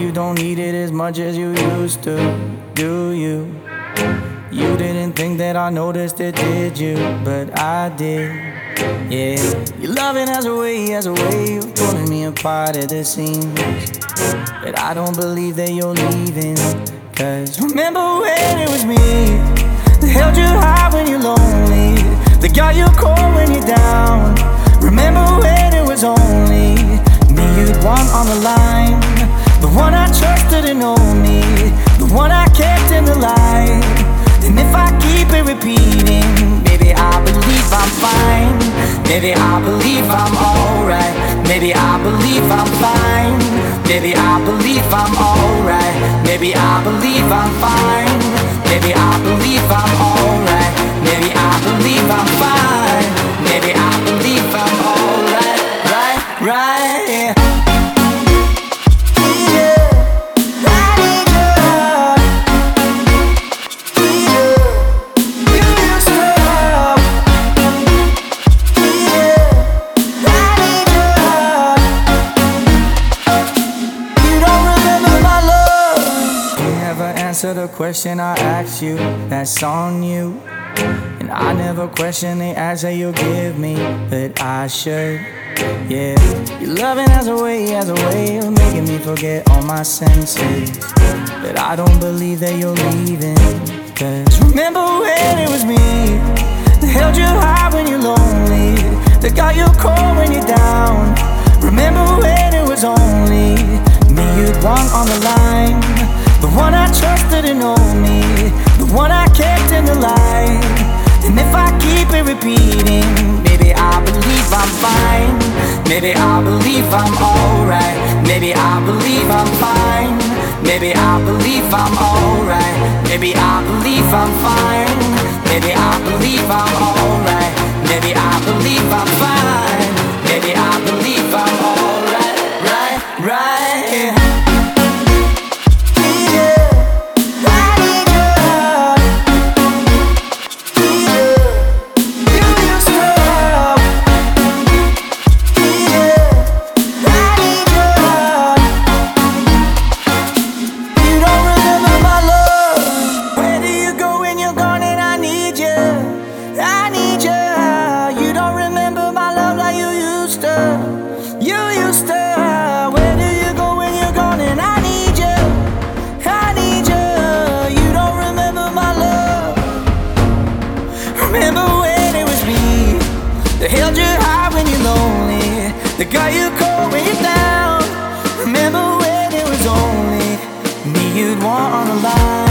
you don't need it as much as you used to, do you? You didn't think that I noticed it, did you? But I did, yeah. Your loving has a way of pulling me apart at the seams. But I don't believe that you're leaving. Cause remember when it was me that held you high when you're lonely, that got you cold when you're down. Remember when it was only me you'd want on the line, the one I trusted and know me, the one I kept in the light. And if I keep it repeating, maybe I believe I'm fine, maybe I believe I'm alright, maybe I believe I'm fine, maybe I believe I'm alright, maybe I believe I'm fine, maybe I believe I'm alright, maybe I believe I'm fine, maybe I believe I'm alright, right. Answer the question I asked you, that's on you. And I never question the answer you give me, but I should, yeah. Your loving has a way of making me forget all my senses. But I don't believe that you're leaving. Cause remember when it was me that held you high when you're lonely, that got you cold when you're down. Remember when it was only me you'd want on the line, the one I trusted and know me, the one I kept in the light. And if I keep it repeating, maybe I believe I'm fine, maybe I believe I'm alright, maybe I believe I'm fine, maybe I believe I'm alright, maybe I believe I'm fine, maybe I believe I'm alright, maybe I believe I'm fine, maybe I believe I'm alright, right. Where do you go when you're gone and I need you? I need you. You don't remember my love. Remember when it was me that held you high when you're lonely, that got you cold when you're down. Remember when it was only me you'd want on the line.